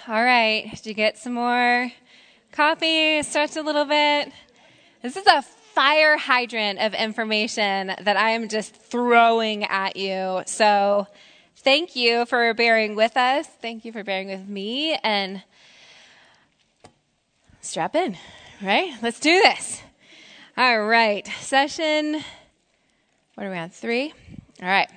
All right. Did you get some more coffee? Stretch a little bit. This is a fire hydrant of information that I am just throwing at you. So thank you for bearing with us. Thank you for bearing with me. And strap in, right? Let's do this. All right. Session, what are we on, 3? All right.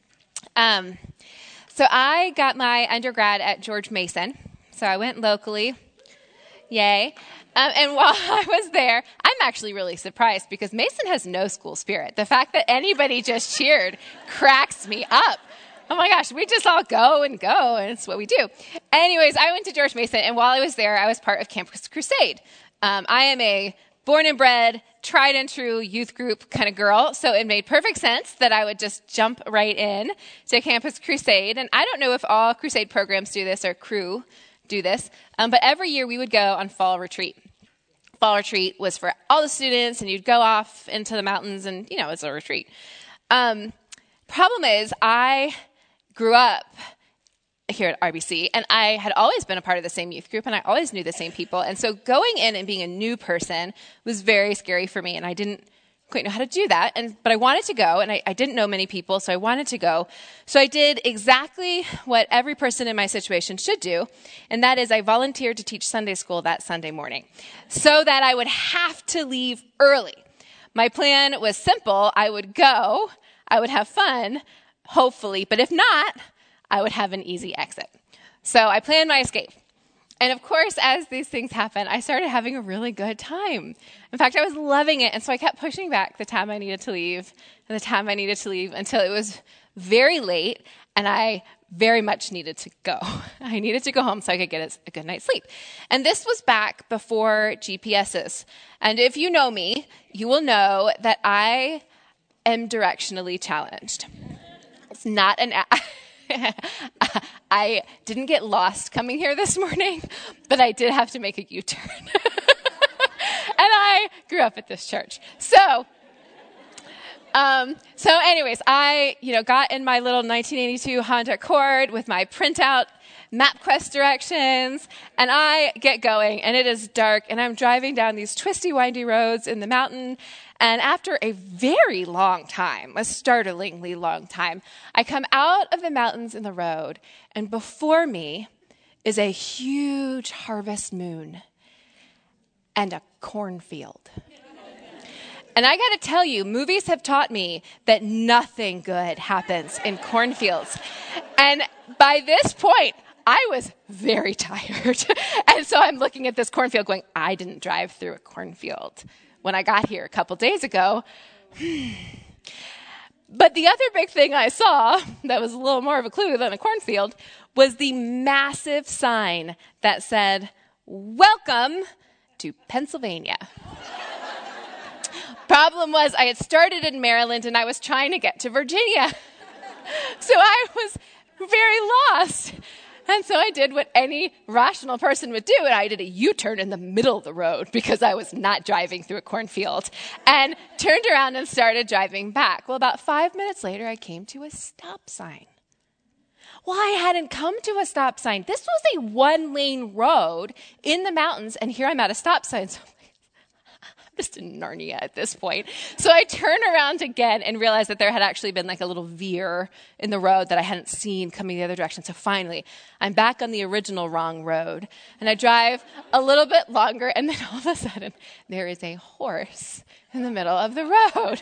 So I got my undergrad at George Mason. So I went locally. Yay. And while I was there, I'm actually really surprised because Mason has no school spirit. The fact that anybody just cheered cracks me up. Oh my gosh, we just all go, and it's what we do. Anyways, I went to George Mason, and while I was there, I was part of Campus Crusade. I am a born and bred, tried and true youth group kind of girl, so it made perfect sense that I would just jump right in to Campus Crusade. And I don't know if all Crusade programs do this or Cru do this, but every year we would go on fall retreat. Fall retreat was for all the students, and you'd go off into the mountains, and, it's a retreat. Problem is, I grew up here at RBC, and I had always been a part of the same youth group, and I always knew the same people. And so going in and being a new person was very scary for me, and I didn't quite know how to do that. But I wanted to go, and I didn't know many people, so I wanted to go. So I did exactly what every person in my situation should do, and that is I volunteered to teach Sunday school that Sunday morning so that I would have to leave early. My plan was simple. I would go, I would have fun, hopefully, but if not, I would have an easy exit. So I planned my escape. And of course, as these things happen, I started having a really good time. In fact, I was loving it. And so I kept pushing back the time I needed to leave and the time I needed to leave until it was very late, and I very much needed to go. I needed to go home so I could get a good night's sleep. And this was back before GPSs. And if you know me, you will know that I am directionally challenged. It's not an... I didn't get lost coming here this morning, but I did have to make a U-turn. And I grew up at this church. So anyways, I, got in my little 1982 Honda Accord with my printout MapQuest directions, and I get going, and it is dark, and I'm driving down these twisty, windy roads in the mountain, and after a very long time, a startlingly long time, I come out of the mountains in the road, and before me is a huge harvest moon and a cornfield. And I got to tell you, movies have taught me that nothing good happens in cornfields. And by this point, I was very tired. And so I'm looking at this cornfield going, I didn't drive through a cornfield when I got here a couple days ago. But the other big thing I saw that was a little more of a clue than a cornfield was the massive sign that said, "Welcome to Pennsylvania." Problem was, I had started in Maryland and I was trying to get to Virginia. So I was very lost. And so I did what any rational person would do, and I did a U-turn in the middle of the road because I was not driving through a cornfield, and turned around and started driving back. Well, about 5 minutes later, I came to a stop sign. Well, I hadn't come to a stop sign. This was a one-lane road in the mountains, and here I'm at a stop sign. So I'm just in Narnia at this point. So I turned around again and realized that there had actually been like a little veer in the road that I hadn't seen coming the other direction. So finally, I'm back on the original wrong road. And I drive a little bit longer, and then all of a sudden, there is a horse in the middle of the road.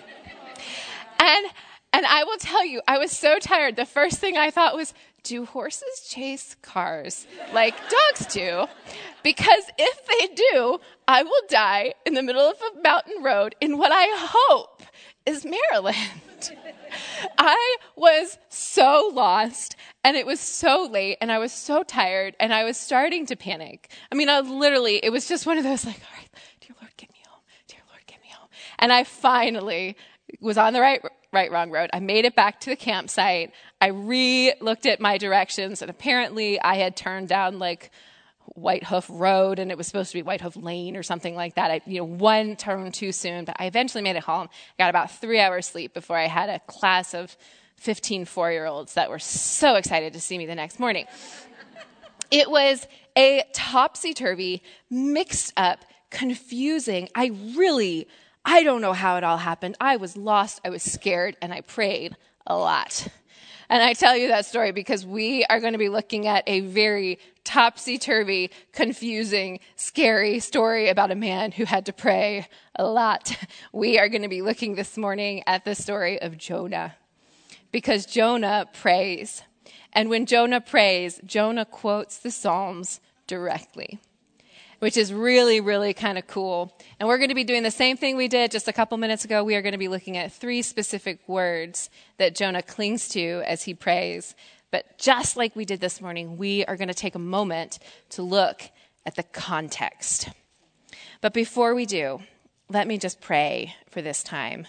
And I will tell you, I was so tired. The first thing I thought was, do horses chase cars like dogs do? Because if they do, I will die in the middle of a mountain road in what I hope is Maryland. I was so lost, and it was so late, and I was so tired, and I was starting to panic. I mean, it was just one of those like, all right, dear Lord, get me home. Dear Lord, get me home. And I finally was on the wrong road. I made it back to the campsite. I re-looked at my directions, and apparently I had turned down like White Hoof Road, and it was supposed to be White Hoof Lane or something like that. One turn too soon, but I eventually made it home. I got about 3 hours sleep before I had a class of 15 4-year-olds that were so excited to see me the next morning. It was a topsy-turvy, mixed up, confusing. I don't know how it all happened. I was lost, I was scared, and I prayed a lot. And I tell you that story because we are going to be looking at a very topsy-turvy, confusing, scary story about a man who had to pray a lot. We are going to be looking this morning at the story of Jonah, because Jonah prays. And when Jonah prays, Jonah quotes the Psalms directly, which is really, really kind of cool. And we're going to be doing the same thing we did just a couple minutes ago. We are going to be looking at 3 specific words that Jonah clings to as he prays. But just like we did this morning, we are going to take a moment to look at the context. But before we do, let me just pray for this time.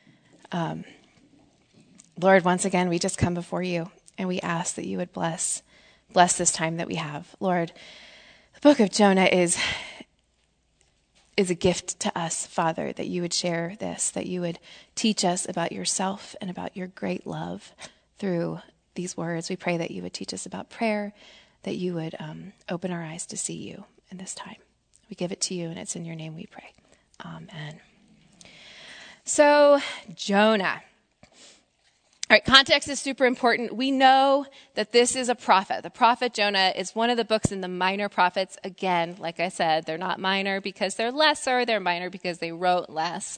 Lord, once again, we just come before you and we ask that you would bless this time that we have. Lord, the book of Jonah is a gift to us, Father, that you would share this, that you would teach us about yourself and about your great love through these words. We pray that you would teach us about prayer, that you would open our eyes to see you in this time. We give it to you, and it's in your name we pray. Amen. So, Jonah. All right, context is super important. We know that this is a prophet. The prophet Jonah is one of the books in the minor prophets. Again, like I said, they're not minor because they're lesser. They're minor because they wrote less.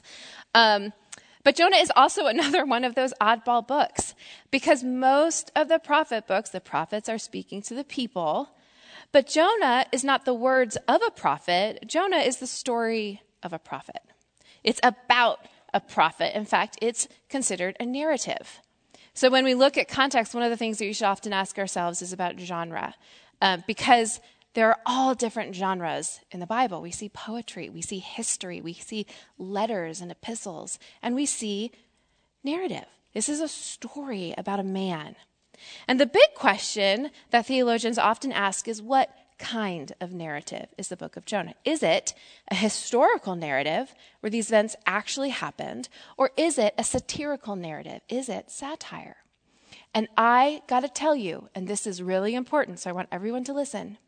But Jonah is also another one of those oddball books, because most of the prophet books, the prophets are speaking to the people. But Jonah is not the words of a prophet. Jonah is the story of a prophet. It's about a prophet. In fact, it's considered a narrative. So when we look at context, one of the things that you should often ask ourselves is about genre, because there are all different genres in the Bible. We see poetry, we see history, we see letters and epistles, and we see narrative. This is a story about a man. And the big question that theologians often ask is, what kind of narrative is the book of Jonah? Is it a historical narrative where these events actually happened, or is it a satirical narrative? Is it satire? And I got to tell you, and this is really important, so I want everyone to listen,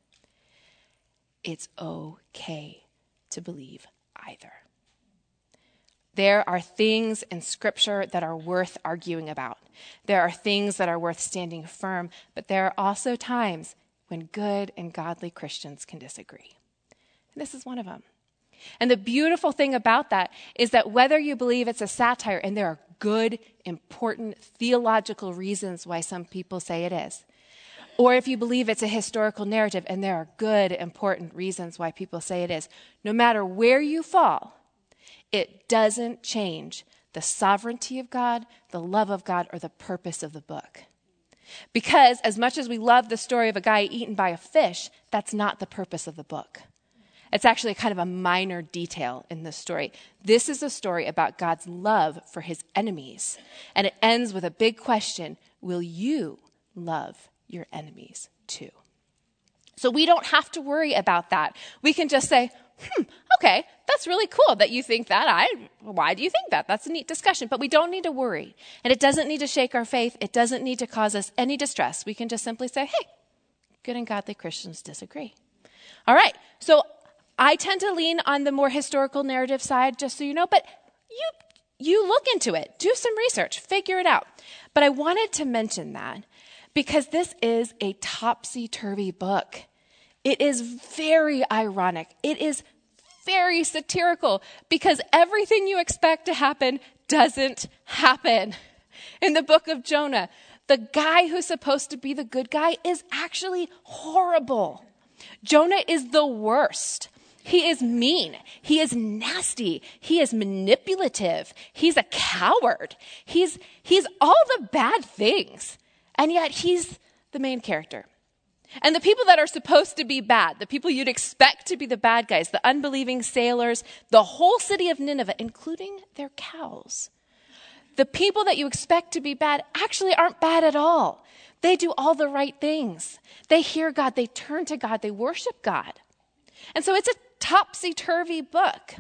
it's okay to believe either. There are things in Scripture that are worth arguing about. There are things that are worth standing firm, but there are also times when good and godly Christians can disagree. And this is one of them. And the beautiful thing about that is that whether you believe it's a satire, and there are good, important theological reasons why some people say it is, or if you believe it's a historical narrative, and there are good, important reasons why people say it is, no matter where you fall, it doesn't change the sovereignty of God, the love of God, or the purpose of the book. Because as much as we love the story of a guy eaten by a fish, that's not the purpose of the book. It's actually kind of a minor detail in this story. This is a story about God's love for his enemies. And it ends with a big question: will you love your enemies too? So we don't have to worry about that. We can just say, okay, that's really cool that you think that. Why do you think that? That's a neat discussion. But we don't need to worry. And it doesn't need to shake our faith. It doesn't need to cause us any distress. We can just simply say, hey, good and godly Christians disagree. All right, so I tend to lean on the more historical narrative side, just so you know, but you look into it. Do some research. Figure it out. But I wanted to mention that because this is a topsy-turvy book. It is very ironic. It is very satirical because everything you expect to happen doesn't happen. In the book of Jonah, the guy who's supposed to be the good guy is actually horrible. Jonah is the worst. He is mean. He is nasty. He is manipulative. He's a coward. He's all the bad things. And yet he's the main character. And the people that are supposed to be bad, the people you'd expect to be the bad guys, the unbelieving sailors, the whole city of Nineveh, including their cows, the people that you expect to be bad actually aren't bad at all. They do all the right things. They hear God. They turn to God. They worship God. And so it's a topsy-turvy book.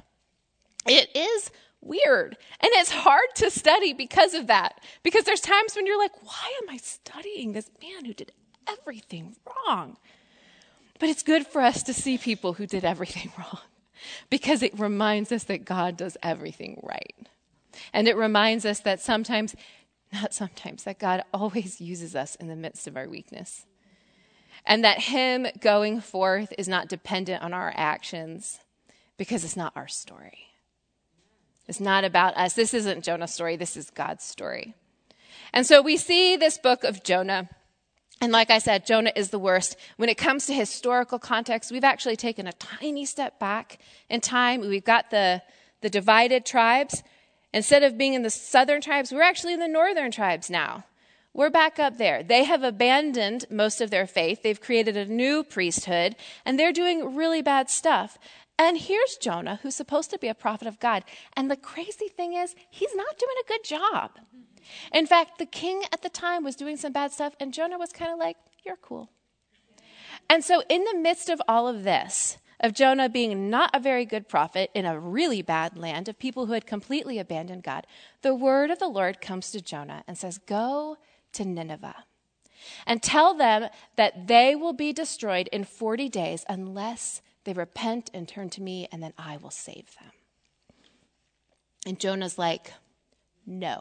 It is weird. And it's hard to study because of that. Because there's times when you're like, why am I studying this man who did everything wrong? But it's good for us to see people who did everything wrong because it reminds us that God does everything right. And it reminds us that that God always uses us in the midst of our weakness. And that him going forth is not dependent on our actions because it's not our story. It's not about us. This isn't Jonah's story. This is God's story. And so we see this book of Jonah. And like I said, Jonah is the worst. When it comes to historical context, we've actually taken a tiny step back in time. We've got the divided tribes. Instead of being in the southern tribes, we're actually in the northern tribes now. We're back up there. They have abandoned most of their faith. They've created a new priesthood, and they're doing really bad stuff. And here's Jonah, who's supposed to be a prophet of God. And the crazy thing is, he's not doing a good job. In fact, the king at the time was doing some bad stuff, and Jonah was kind of like, you're cool. And so in the midst of all of this, of Jonah being not a very good prophet in a really bad land of people who had completely abandoned God, the word of the Lord comes to Jonah and says, go to Nineveh and tell them that they will be destroyed in 40 days unless they repent and turn to me, and then I will save them. And Jonah's like, no.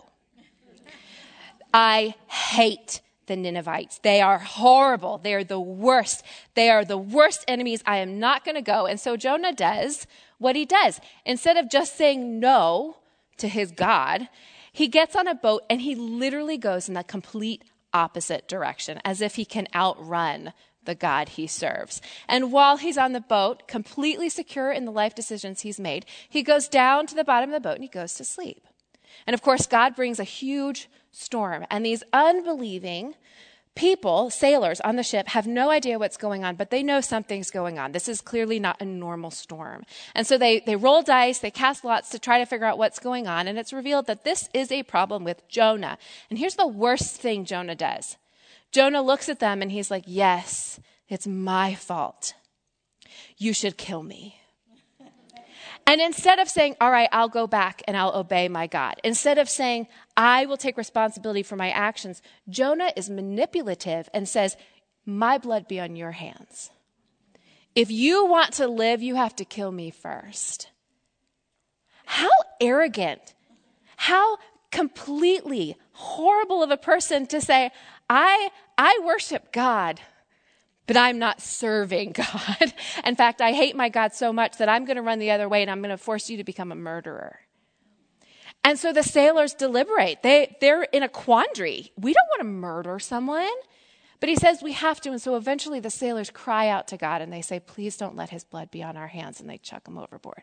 I hate the Ninevites. They are horrible. They are the worst. They are the worst enemies. I am not going to go. And so Jonah does what he does. Instead of just saying no to his God, he gets on a boat and he literally goes in the complete opposite direction, as if he can outrun the God he serves. And while he's on the boat, completely secure in the life decisions he's made, he goes down to the bottom of the boat and he goes to sleep. And of course, God brings a huge storm. And these unbelieving people, sailors on the ship, have no idea what's going on, but they know something's going on. This is clearly not a normal storm. And so they roll dice, they cast lots to try to figure out what's going on. And it's revealed that this is a problem with Jonah. And here's the worst thing Jonah does. Jonah looks at them and he's like, yes, it's my fault. You should kill me. And instead of saying, all right, I'll go back and I'll obey my God, instead of saying, I will take responsibility for my actions, Jonah is manipulative and says, my blood be on your hands. If you want to live, you have to kill me first. How arrogant, how completely horrible of a person to say, I worship God, but I'm not serving God. In fact, I hate my God so much that I'm going to run the other way and I'm going to force you to become a murderer. And so the sailors deliberate. They're in a quandary. We don't want to murder someone. But he says we have to. And so eventually the sailors cry out to God and they say, please don't let his blood be on our hands. And they chuck him overboard.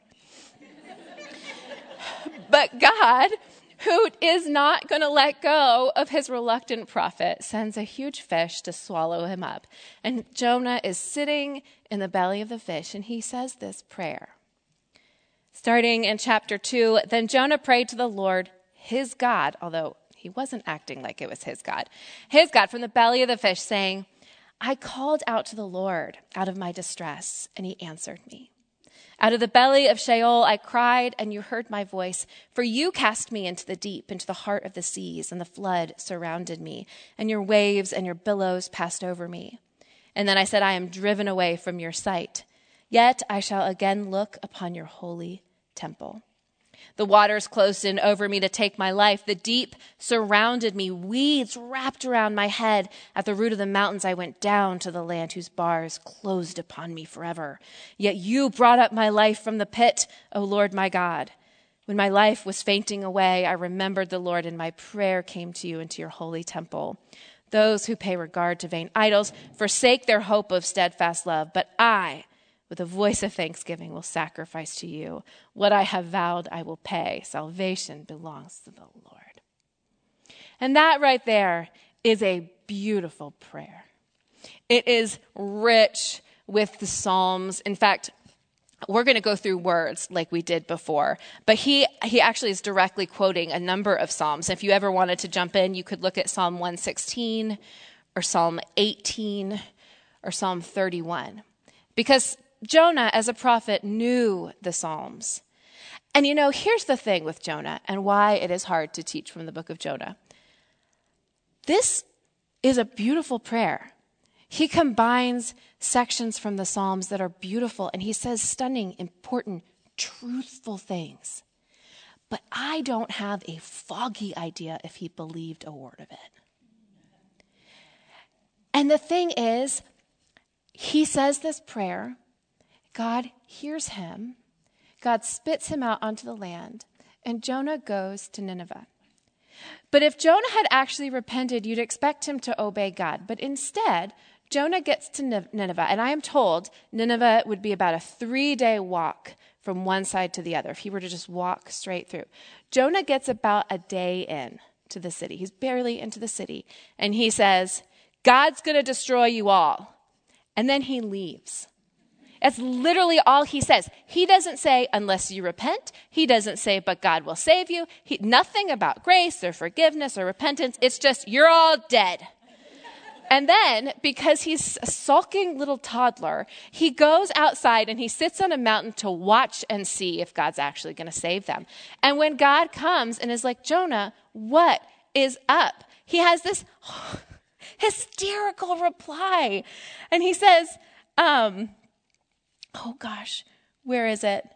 But God, who is not going to let go of his reluctant prophet, sends a huge fish to swallow him up. And Jonah is sitting in the belly of the fish, and he says this prayer. Starting in chapter 2, then Jonah prayed to the Lord, his God, although he wasn't acting like it was his God from the belly of the fish, saying, I called out to the Lord out of my distress, and he answered me. Out of the belly of Sheol I cried, and you heard my voice. For you cast me into the deep, into the heart of the seas, and the flood surrounded me, and your waves and your billows passed over me. And then I said, I am driven away from your sight. Yet I shall again look upon your holy temple. The waters closed in over me to take my life. The deep surrounded me. Weeds wrapped around my head. At the root of the mountains I went down to the land whose bars closed upon me forever. Yet you brought up my life from the pit, O Lord my God. When my life was fainting away, I remembered the Lord, and my prayer came to you into your holy temple. Those who pay regard to vain idols forsake their hope of steadfast love, but I, with a voice of thanksgiving, will sacrifice to you. What I have vowed, I will pay. Salvation belongs to the Lord. And that right there is a beautiful prayer. It is rich with the Psalms. In fact, we're going to go through words like we did before, but he actually is directly quoting a number of Psalms. If you ever wanted to jump in, you could look at Psalm 116 or Psalm 18 or Psalm 31. Because Jonah, as a prophet, knew the Psalms. And here's the thing with Jonah and why it is hard to teach from the book of Jonah. This is a beautiful prayer. He combines sections from the Psalms that are beautiful, and he says stunning, important, truthful things. But I don't have a foggy idea if he believed a word of it. And the thing is, he says this prayer, God hears him, God spits him out onto the land, and Jonah goes to Nineveh. But if Jonah had actually repented, you'd expect him to obey God. But instead, Jonah gets to Nineveh, and I am told Nineveh would be about a 3-day walk from one side to the other if he were to just walk straight through. Jonah gets about a day in to the city. He's barely into the city, and he says, God's going to destroy you all. And then he leaves. That's literally all he says. He doesn't say, unless you repent. He doesn't say, but God will save you. Nothing about grace or forgiveness or repentance. It's just, you're all dead. And then, because he's a sulking little toddler, he goes outside and he sits on a mountain to watch and see if God's actually going to save them. And when God comes and is like, Jonah, what is up? He has this hysterical reply. And he says, oh gosh, where is it?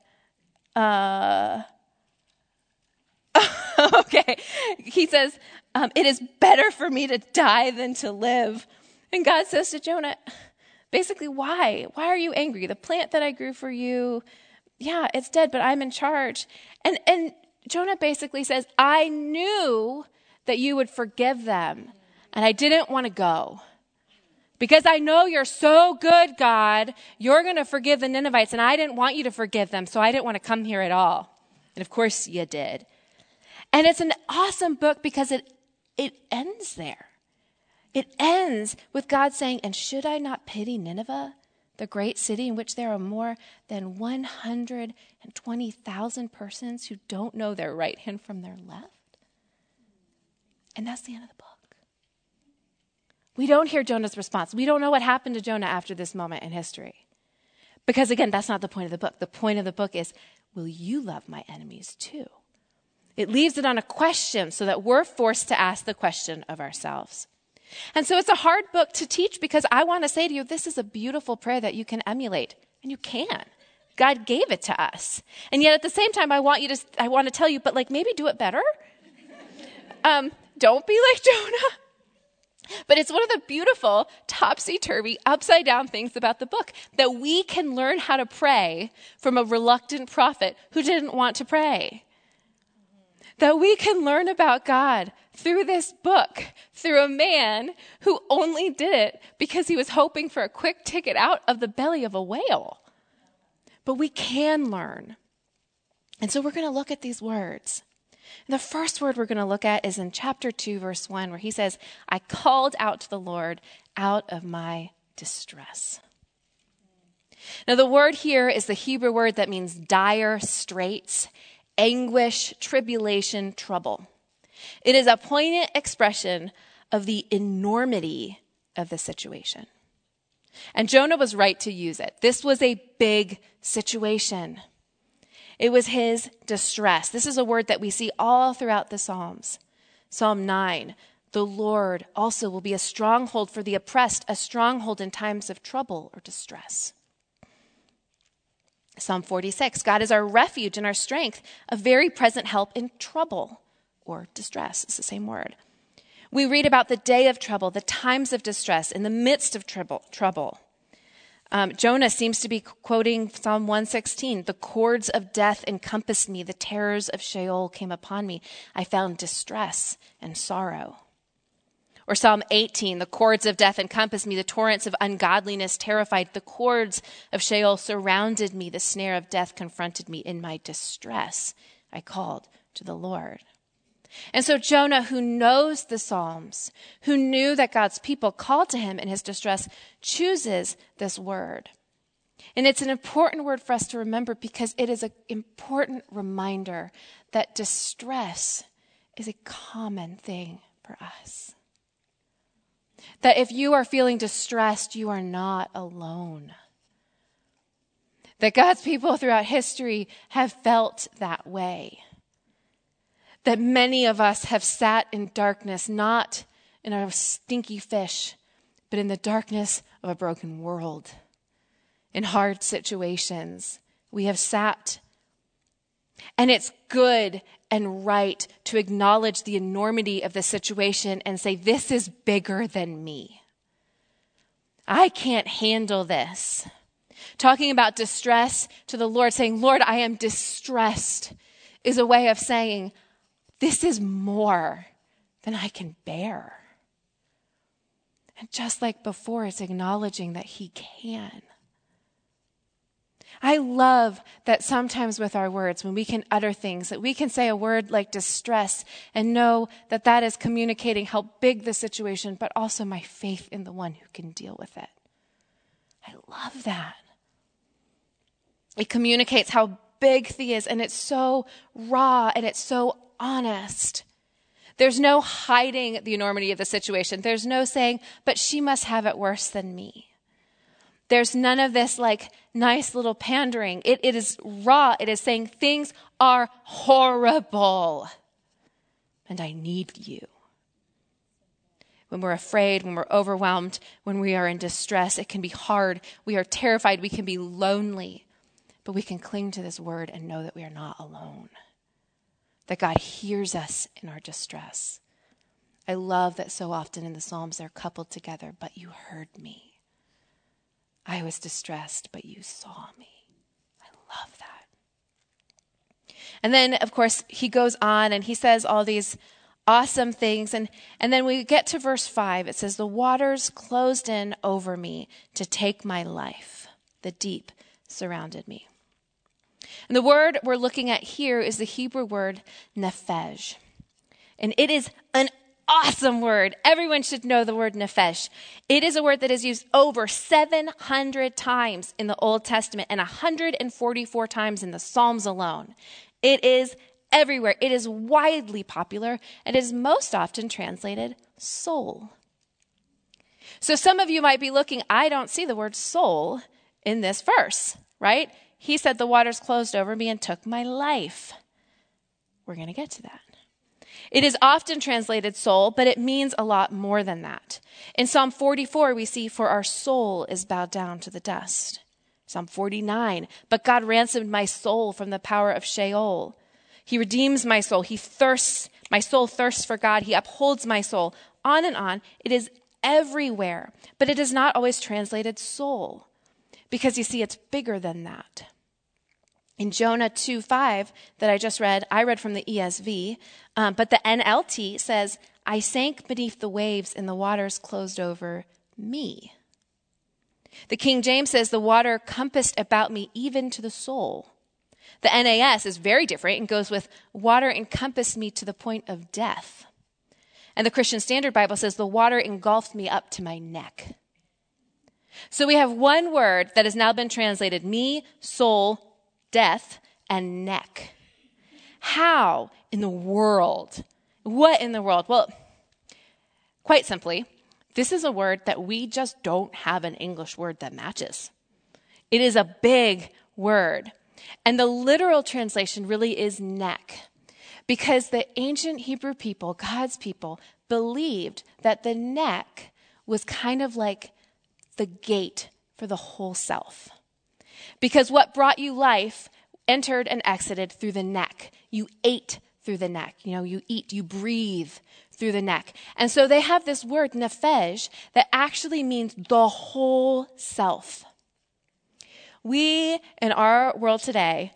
Okay. He says, it is better for me to die than to live. And God says to Jonah, basically, why? Why are you angry? The plant that I grew for you, yeah, it's dead, but I'm in charge. And Jonah basically says, I knew that you would forgive them, and I didn't want to go. Because I know you're so good, God, you're going to forgive the Ninevites, and I didn't want you to forgive them, so I didn't want to come here at all. And of course you did. And it's an awesome book because it ends there. It ends with God saying, and should I not pity Nineveh, the great city in which there are more than 120,000 persons who don't know their right hand from their left? And that's the end of the book. We don't hear Jonah's response. We don't know what happened to Jonah after this moment in history. Because again, that's not the point of the book. The point of the book is, will you love my enemies too? It leaves it on a question so that we're forced to ask the question of ourselves. And so it's a hard book to teach because I want to say to you, this is a beautiful prayer that you can emulate. And you can. God gave it to us. And yet at the same time, I want to tell you, but maybe do it better. Don't be like Jonah. But it's one of the beautiful, topsy-turvy, upside-down things about the book, that we can learn how to pray from a reluctant prophet who didn't want to pray. That we can learn about God through this book, through a man who only did it because he was hoping for a quick ticket out of the belly of a whale. But we can learn. And so we're going to look at these words. The first word we're going to look at is in chapter 2, verse 1, where he says, I called out to the Lord out of my distress. Now, the word here is the Hebrew word that means dire straits, anguish, tribulation, trouble. It is a poignant expression of the enormity of the situation. And Jonah was right to use it. This was a big situation. It was his distress. This is a word that we see all throughout the Psalms. Psalm 9, the Lord also will be a stronghold for the oppressed, a stronghold in times of trouble or distress. Psalm 46, God is our refuge and our strength, a very present help in trouble or distress. It's the same word. We read about the day of trouble, the times of distress, in the midst of trouble. Jonah seems to be quoting Psalm 116. The cords of death encompassed me. The terrors of Sheol came upon me. I found distress and sorrow. Or Psalm 18. The cords of death encompassed me. The torrents of ungodliness terrified. The cords of Sheol surrounded me. The snare of death confronted me. In my distress, I called to the Lord. And so Jonah, who knows the Psalms, who knew that God's people called to him in his distress, chooses this word. And it's an important word for us to remember because it is an important reminder that distress is a common thing for us. That if you are feeling distressed, you are not alone. That God's people throughout history have felt that way. That many of us have sat in darkness, not in a stinky fish, but in the darkness of a broken world, in hard situations, we have sat. And it's good and right to acknowledge the enormity of the situation and say, this is bigger than me. I can't handle this. Talking about distress to the Lord, saying, Lord, I am distressed, is a way of saying, this is more than I can bear. And just like before, it's acknowledging that he can. I love that sometimes with our words, when we can utter things, that we can say a word like distress and know that that is communicating how big the situation, but also my faith in the one who can deal with it. I love that. It communicates how big he is, and it's so raw and it's so honest. There's no hiding the enormity of the situation. There's no saying, but she must have it worse than me. There's none of this like nice little pandering. It is raw. It is saying things are horrible and I need you. When we're afraid, when we're overwhelmed, when we are in distress, it can be hard. We are terrified. We can be lonely, but we can cling to this word and know that we are not alone, that God hears us in our distress. I love that so often in the Psalms they're coupled together, but you heard me. I was distressed, but you saw me. I love that. And then, of course, he goes on and he says all these awesome things. And then we get to verse 5. It says, the waters closed in over me to take my life. The deep surrounded me. And the word we're looking at here is the Hebrew word nephesh. And it is an awesome word. Everyone should know the word nephesh. It is a word that is used over 700 times in the Old Testament and 144 times in the Psalms alone. It is everywhere. It is widely popular and is most often translated soul. So some of you might be looking, I don't see the word soul in this verse, right? He said the waters closed over me and took my life. We're going to get to that. It is often translated soul, but it means a lot more than that. In Psalm 44, we see, for our soul is bowed down to the dust. Psalm 49, but God ransomed my soul from the power of Sheol. He redeems my soul. My soul thirsts for God. He upholds my soul. On and on. It is everywhere, but it is not always translated soul, because you see, it's bigger than that. In Jonah 2:5 that I just read, I read from the ESV, but the NLT says, I sank beneath the waves and the waters closed over me. The King James says, the water compassed about me even to the soul. The NAS is very different and goes with, water encompassed me to the point of death. And the Christian Standard Bible says, the water engulfed me up to my neck. So we have one word that has now been translated, me, soul, death, and neck. How in the world? What in the world? Well, quite simply, this is a word that we just don't have an English word that matches. It is a big word. And the literal translation really is neck, because the ancient Hebrew people, God's people, believed that the neck was kind of like the gate for the whole self. Because what brought you life entered and exited through the neck. You ate through the neck. You eat, you breathe through the neck. And so they have this word, nephesh, that actually means the whole self. We, in our world today,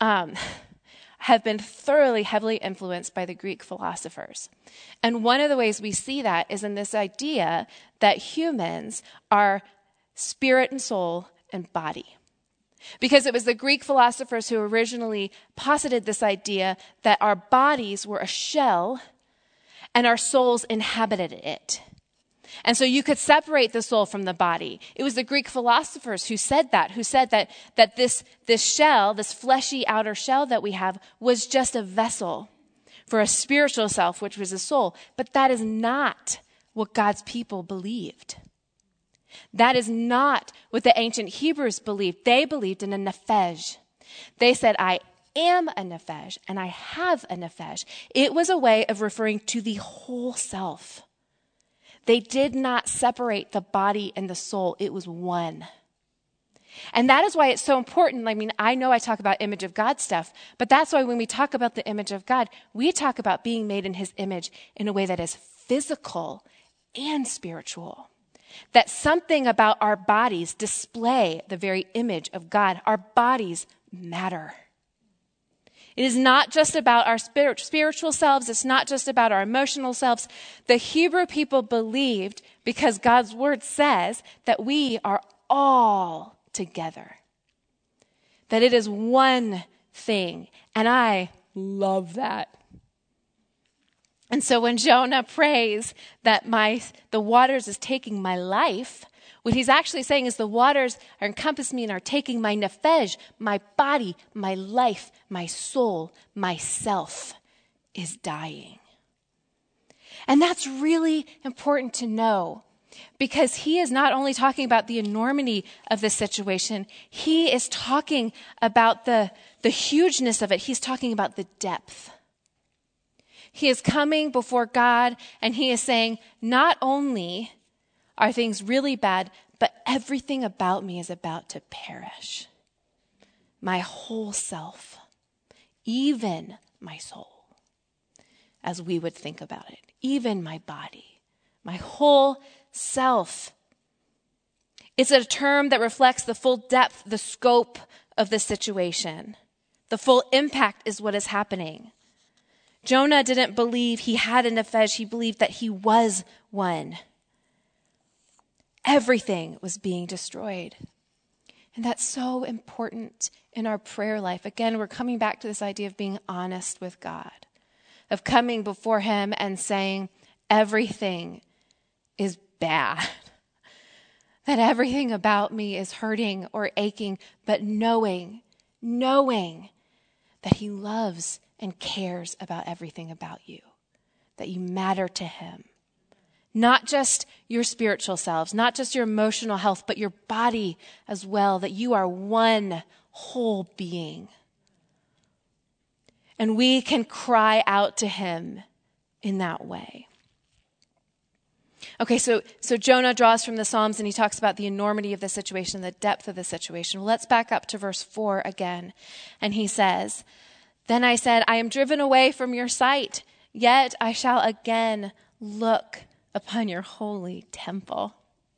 have been thoroughly, heavily influenced by the Greek philosophers. And one of the ways we see that is in this idea that humans are spirit and soul and body. Because it was the Greek philosophers who originally posited this idea that our bodies were a shell and our souls inhabited it. And so you could separate the soul from the body. It was the Greek philosophers who said that this shell, this fleshy outer shell that we have, was just a vessel for a spiritual self, which was a soul. But that is not what God's people believed. That is not what the ancient Hebrews believed. They believed in a nephesh. They said, I am a nephesh and I have a nephesh. It was a way of referring to the whole self. They did not separate the body and the soul. It was one. And that is why it's so important. I mean, I know I talk about image of God stuff, but that's why when we talk about the image of God, we talk about being made in his image in a way that is physical and spiritual. That something about our bodies display the very image of God. Our bodies matter. It is not just about our spiritual selves. It's not just about our emotional selves. The Hebrew people believed, because God's word says, that we are all together. That it is one thing. And I love that. And so when Jonah prays that the waters is taking my life, what he's actually saying is the waters are encompassing me and are taking my nefesh, my body, my life, my soul, myself is dying. And that's really important to know, because he is not only talking about the enormity of the situation, he is talking about the hugeness of it. He's talking about the depth. He is coming before God and he is saying, not only are things really bad, but everything about me is about to perish. My whole self, even my soul, as we would think about it, even my body, my whole self. It's a term that reflects the full depth, the scope of the situation. The full impact is what is happening. Jonah didn't believe he had a nefesh. He believed that he was one. Everything was being destroyed. And that's so important in our prayer life. Again, we're coming back to this idea of being honest with God, of coming before him and saying, everything is bad, that everything about me is hurting or aching, but knowing that he loves and cares about everything about you, that you matter to him. Not just your spiritual selves, not just your emotional health, but your body as well, that you are one whole being. And we can cry out to him in that way. Okay, so Jonah draws from the Psalms and he talks about the enormity of the situation, the depth of the situation. Well, let's back up to verse 4 again. And he says, "Then I said, I am driven away from your sight, yet I shall again look upon your holy temple."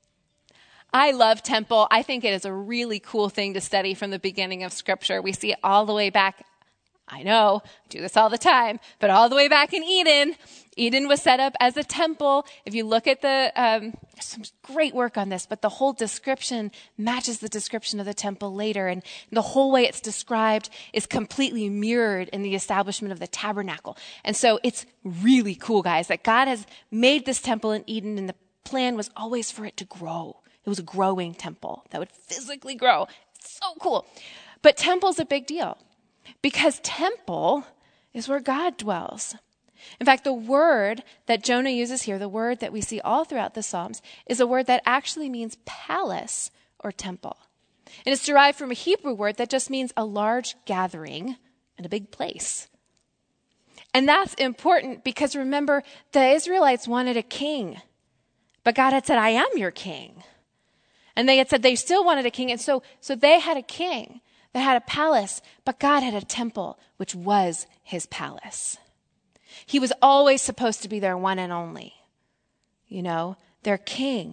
I love temple. I think it is a really cool thing to study from the beginning of Scripture. We see it all the way back. I know, I do this all the time, but all the way back in Eden. Eden was set up as a temple. If you look at there's some great work on this, but the whole description matches the description of the temple later. And the whole way it's described is completely mirrored in the establishment of the tabernacle. And so it's really cool, guys, that God has made this temple in Eden, and the plan was always for it to grow. It was a growing temple that would physically grow. It's so cool. But temple's a big deal, because temple is where God dwells. In fact, the word that Jonah uses here, the word that we see all throughout the Psalms, is a word that actually means palace or temple. And it's derived from a Hebrew word that just means a large gathering and a big place. And that's important because, remember, the Israelites wanted a king, but God had said, I am your king. And they had said they still wanted a king, and so they had a king. They had a palace, but God had a temple, which was his palace. He was always supposed to be their one and only, their king.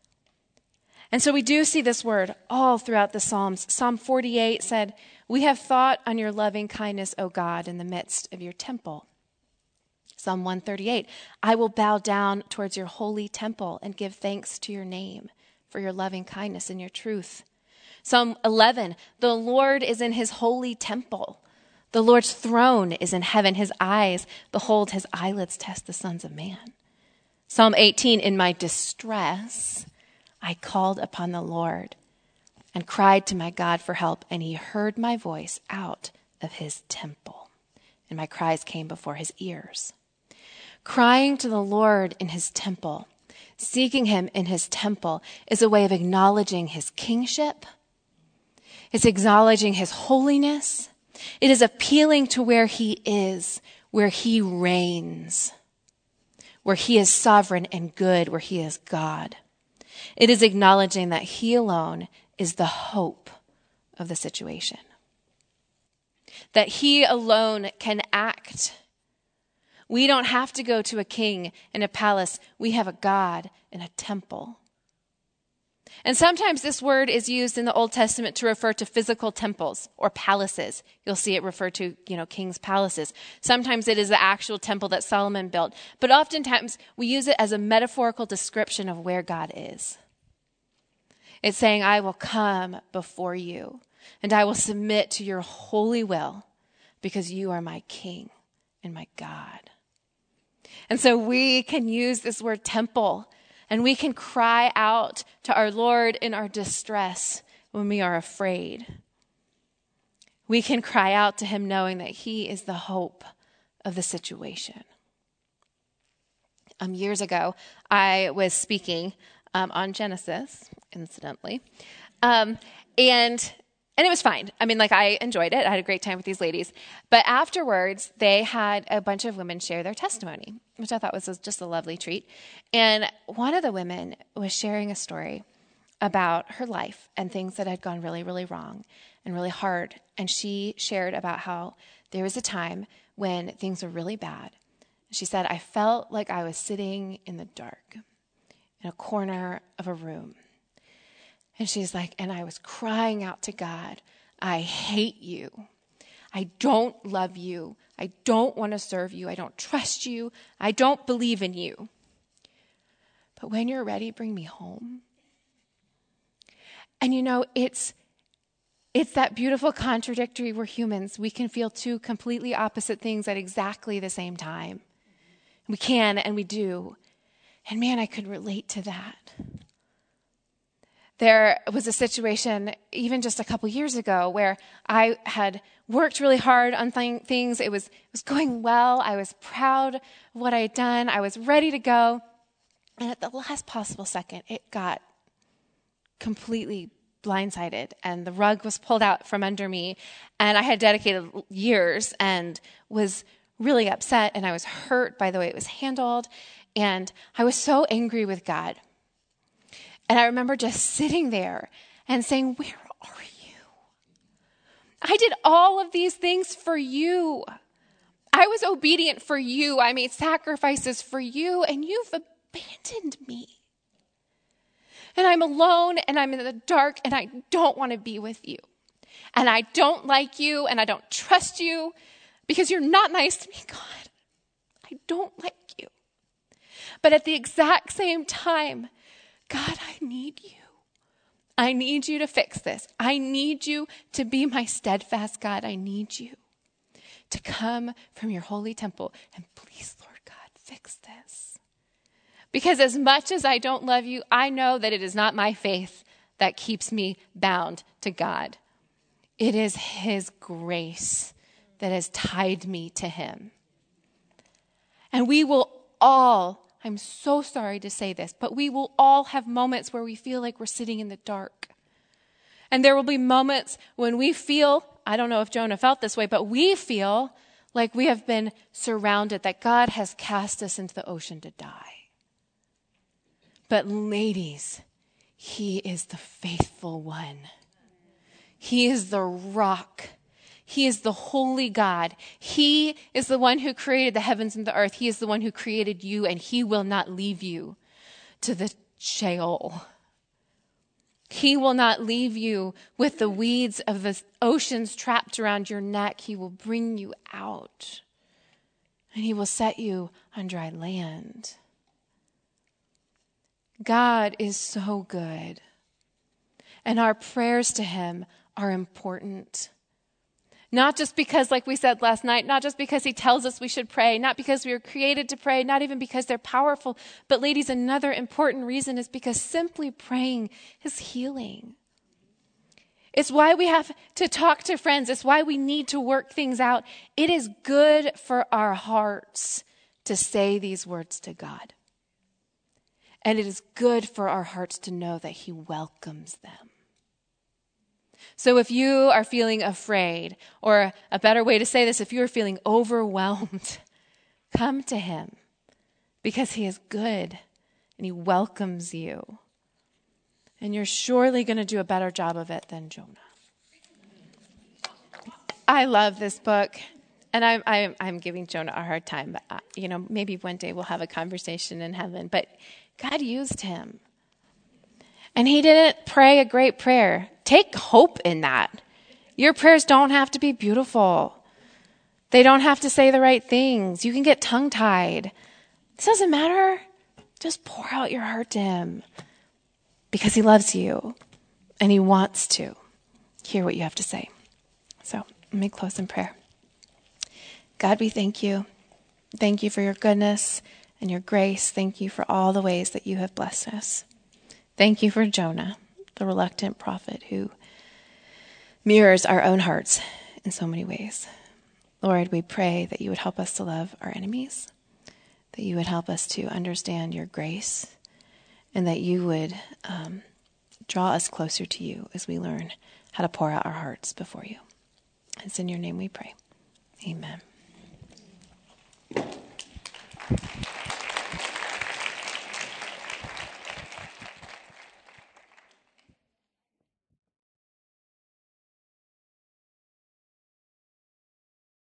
And so we do see this word all throughout the Psalms. Psalm 48 said, "We have thought on your loving kindness, O God, in the midst of your temple." Psalm 138, "I will bow down towards your holy temple and give thanks to your name for your loving kindness and your truth." Psalm 11, "The Lord is in his holy temple. The Lord's throne is in heaven. His eyes behold, his eyelids test the sons of man." Psalm 18, "In my distress, I called upon the Lord and cried to my God for help, and he heard my voice out of his temple, and my cries came before his ears." Crying to the Lord in his temple, seeking him in his temple, is a way of acknowledging his kingship. It's acknowledging his holiness. It is appealing to where he is, where he reigns, where he is sovereign, and good, where he is God. It is acknowledging that he alone is the hope of the situation. That he alone can act. We don't have to go to a king in a palace. We have a God in a temple. And sometimes this word is used in the Old Testament to refer to physical temples or palaces. You'll see it referred to, king's palaces. Sometimes it is the actual temple that Solomon built. But oftentimes we use it as a metaphorical description of where God is. It's saying, I will come before you and I will submit to your holy will because you are my king and my God. And so we can use this word temple, and we can cry out to our Lord in our distress when we are afraid. We can cry out to him knowing that he is the hope of the situation. Years ago, I was speaking on Genesis, incidentally, and it was fine. I enjoyed it. I had a great time with these ladies. But afterwards, they had a bunch of women share their testimony, which I thought was just a lovely treat. And one of the women was sharing a story about her life and things that had gone really, really wrong and really hard. And she shared about how there was a time when things were really bad. She said, I felt like I was sitting in the dark in a corner of a room. And she's like, and I was crying out to God, I hate you. I don't love you. I don't want to serve you. I don't trust you. I don't believe in you. But when you're ready, bring me home. And it's that beautiful contradictory. We're humans. We can feel two completely opposite things at exactly the same time. We can and we do. And man, I could relate to that. There was a situation even just a couple years ago where I had worked really hard on things. It was going well. I was proud of what I had done. I was ready to go. And at the last possible second, it got completely blindsided and the rug was pulled out from under me. And I had dedicated years and was really upset, and I was hurt by the way it was handled. And I was so angry with God. And I remember just sitting there and saying, where are you? I did all of these things for you. I was obedient for you. I made sacrifices for you, and you've abandoned me. And I'm alone, and I'm in the dark, and I don't want to be with you. And I don't like you, and I don't trust you because you're not nice to me, God. I don't like you. But at the exact same time, God, I need you. I need you to fix this. I need you to be my steadfast God. I need you to come from your holy temple and please, Lord God, fix this. Because as much as I don't love you, I know that it is not my faith that keeps me bound to God. It is his grace that has tied me to him. And we will all, I'm so sorry to say this, but we will all have moments where we feel like we're sitting in the dark. And there will be moments when we feel, I don't know if Jonah felt this way, but we feel like we have been surrounded, that God has cast us into the ocean to die. But ladies, he is the faithful one. He is the rock. He is the holy God. He is the one who created the heavens and the earth. He is the one who created you, and he will not leave you to the Sheol. He will not leave you with the weeds of the oceans trapped around your neck. He will bring you out, and he will set you on dry land. God is so good, and our prayers to him are important. Not just because, like we said last night, not just because he tells us we should pray, not because we were created to pray, not even because they're powerful. But ladies, another important reason is because simply praying is healing. It's why we have to talk to friends. It's why we need to work things out. It is good for our hearts to say these words to God. And it is good for our hearts to know that he welcomes them. So if you are feeling afraid, or a better way to say this, if you are feeling overwhelmed, come to him because he is good and he welcomes you. And you're surely going to do a better job of it than Jonah. I love this book. And I'm giving Jonah a hard time. But, maybe one day we'll have a conversation in heaven. But God used him. And he didn't pray a great prayer. Take hope in that. Your prayers don't have to be beautiful. They don't have to say the right things. You can get tongue-tied. This doesn't matter. Just pour out your heart to him because he loves you and he wants to hear what you have to say. So let me close in prayer. God, we thank you. Thank you for your goodness and your grace. Thank you for all the ways that you have blessed us. Thank you for Jonah, the reluctant prophet who mirrors our own hearts in so many ways. Lord, we pray that you would help us to love our enemies, that you would help us to understand your grace, and that you would draw us closer to you as we learn how to pour out our hearts before you. It's in your name we pray. Amen.